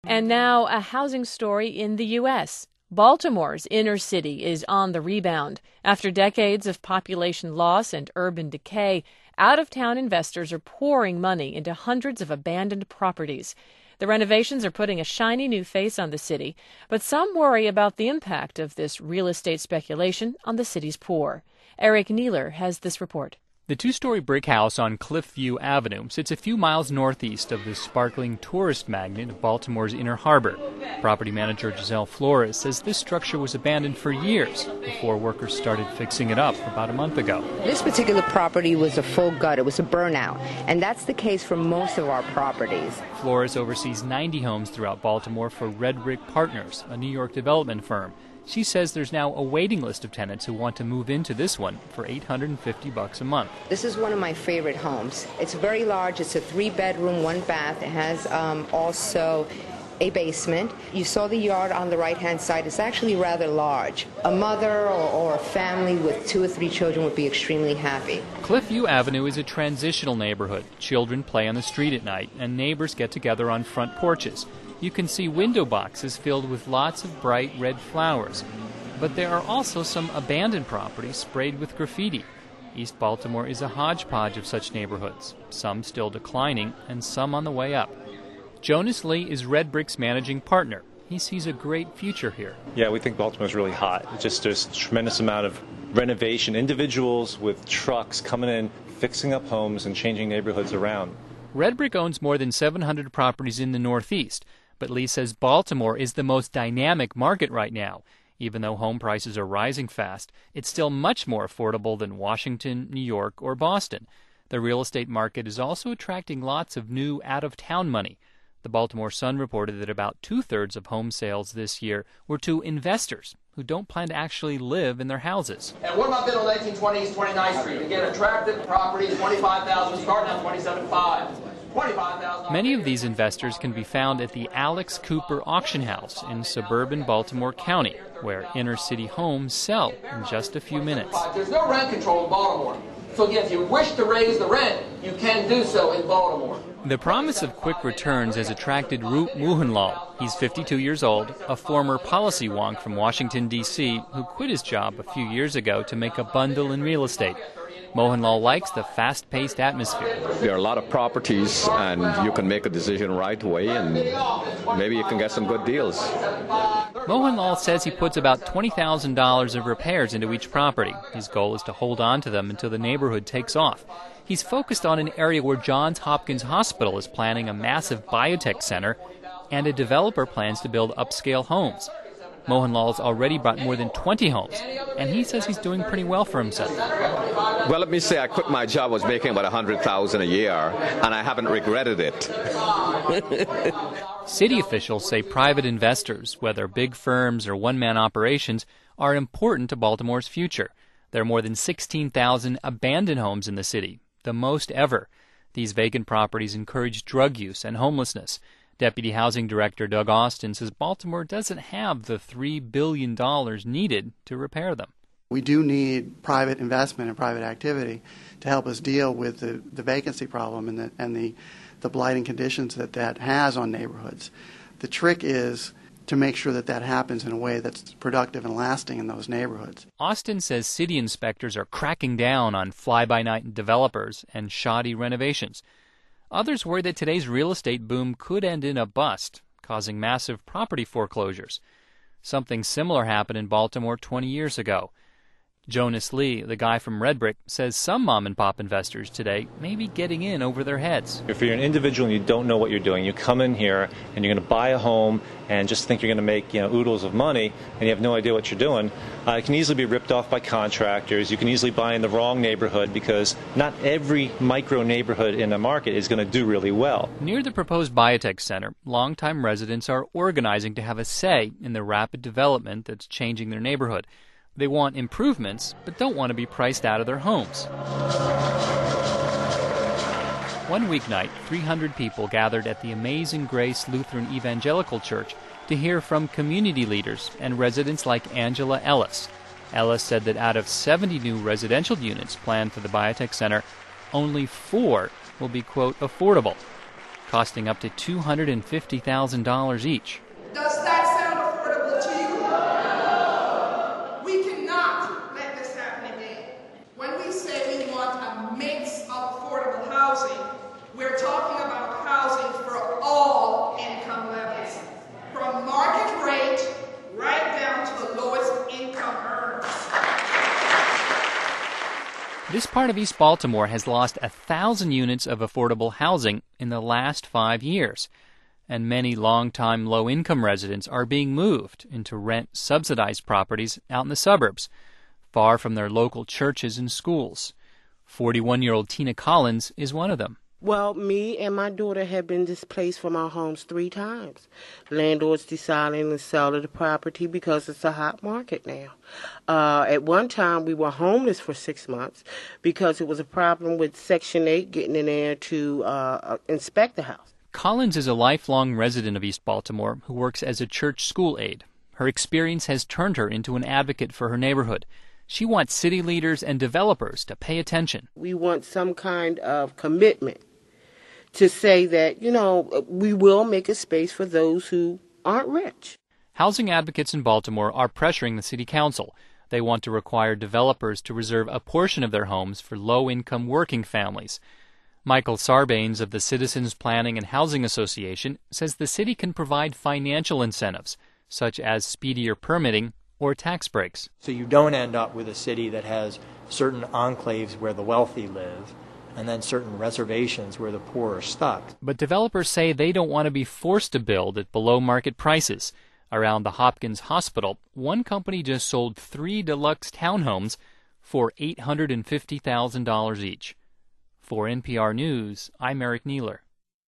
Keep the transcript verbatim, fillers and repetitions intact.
And now a housing story in the U S Baltimore's inner city is on the rebound. After decades of population loss and urban decay, out-of-town investors are pouring money into hundreds of abandoned properties. The renovations are putting a shiny new face on the city, but some worry about the impact of this real estate speculation on the city's poor. Eric Neeler has this report. The two-story brick house on Cliffview Avenue sits a few miles northeast of the sparkling tourist magnet of Baltimore's Inner Harbor. Property manager Giselle Flores says this structure was abandoned for years before workers started fixing it up about a month ago. This particular property was a full gut. It was a burnout, and that's the case for most of our properties. Flores oversees ninety homes throughout Baltimore for Red Brick Partners, a New York development firm. She says there's now a waiting list of tenants who want to move into this one for eight hundred fifty bucks a month. This is one of my favorite homes. It's very large. It's a three-bedroom, one-bath. It has um, also a basement. You saw the yard on the right-hand side. It's actually rather large. A mother or, or a family with two or three children would be extremely happy. Cliffview Avenue is a transitional neighborhood. Children play on the street at night, and neighbors get together on front porches. You can see window boxes filled with lots of bright red flowers. But there are also some abandoned properties sprayed with graffiti. East Baltimore is a hodgepodge of such neighborhoods, some still declining and some on the way up. Jonas Lee is Red Brick's managing partner. He sees a great future here. Yeah, we think Baltimore's really hot. It's just there's a tremendous amount of renovation, individuals with trucks coming in, fixing up homes and changing neighborhoods around. Red Brick owns more than seven hundred properties in the Northeast. But Lee says Baltimore is the most dynamic market right now. Even though home prices are rising fast, it's still much more affordable than Washington, New York, or Boston. The real estate market is also attracting lots of new out-of-town money. The Baltimore Sun reported that about two-thirds of home sales this year were to investors who don't plan to actually live in their houses. And what about middle nineteen twenties, twenty-ninth Street? Again, attractive properties, twenty-five thousand dollars starting at twenty-seven five. Many of these investors can be found at the Alex Cooper Auction House in suburban Baltimore County, where inner-city homes sell in just a few minutes. There's no rent control in Baltimore. So again, if you wish to raise the rent, you can do so in Baltimore. The promise of quick returns has attracted Roop Mohanlal. He's fifty-two years old, a former policy wonk from Washington, D C, who quit his job a few years ago to make a bundle in real estate. Mohanlal likes the fast-paced atmosphere. There are a lot of properties, and you can make a decision right away, and maybe you can get some good deals. Mohanlal says he puts about twenty thousand dollars of repairs into each property. His goal is to hold on to them until the neighborhood takes off. He's focused on an area where Johns Hopkins Hospital is planning a massive biotech center, and a developer plans to build upscale homes. Mohanlal's already bought more than twenty homes, and he says he's doing pretty well for himself. Well, let me say I quit my job. I was making about one hundred thousand dollars a year, and I haven't regretted it. City officials say private investors, whether big firms or one-man operations, are important to Baltimore's future. There are more than sixteen thousand abandoned homes in the city, the most ever. These vacant properties encourage drug use and homelessness. Deputy Housing Director Doug Austin says Baltimore doesn't have the three billion dollars needed to repair them. We do need private investment and private activity to help us deal with the, the vacancy problem and, the, and the, the blighting conditions that that has on neighborhoods. The trick is to make sure that that happens in a way that's productive and lasting in those neighborhoods. Austin says city inspectors are cracking down on fly-by-night developers and shoddy renovations. Others worry that today's real estate boom could end in a bust, causing massive property foreclosures. Something similar happened in Baltimore twenty years ago. Jonas Lee, the guy from Red Brick, says some mom-and-pop investors today may be getting in over their heads. If you're an individual and you don't know what you're doing, you come in here and you're going to buy a home and just think you're going to make, you know, oodles of money, and you have no idea what you're doing, uh, it can easily be ripped off by contractors. You can easily buy in the wrong neighborhood because not every micro neighborhood in the market is going to do really well. Near the proposed biotech center, longtime residents are organizing to have a say in the rapid development that's changing their neighborhood. They want improvements, but don't want to be priced out of their homes. One weeknight, three hundred people gathered at the Amazing Grace Lutheran Evangelical Church to hear from community leaders and residents like Angela Ellis. Ellis said that out of seventy new residential units planned for the biotech center, only four will be, quote, affordable. costing up to two hundred fifty thousand dollars each. Does that sound affordable to you? We cannot let this happen again. When we say we want a mix of affordable housing, we're talking about housing for all income levels, from market rate right down to the lowest income earners. This part of East Baltimore has lost a thousand units of affordable housing in the last five years, and many longtime low-income residents are being moved into rent-subsidized properties out in the suburbs, far from their local churches and schools. forty-one-year-old Tina Collins is one of them. Well, me and my daughter have been displaced from our homes three times. Landlords deciding to sell the property because it's a hot market now. Uh, at one time, we were homeless for six months because it was a problem with Section eight getting in there to uh, inspect the house. Collins is a lifelong resident of East Baltimore who works as a church school aide. Her experience has turned her into an advocate for her neighborhood. She wants city leaders and developers to pay attention. We want some kind of commitment to say that, you know, we will make a space for those who aren't rich. Housing advocates in Baltimore are pressuring the city council. They want to require developers to reserve a portion of their homes for low-income working families. Michael Sarbanes of the Citizens Planning and Housing Association says the city can provide financial incentives, such as speedier permitting or tax breaks. So you don't end up with a city that has certain enclaves where the wealthy live, and then certain reservations where the poor are stuck. But developers say they don't want to be forced to build at below-market prices. Around the Hopkins Hospital, one company just sold three deluxe townhomes for eight hundred fifty thousand dollars each. For N P R News, I'm Eric Neeler.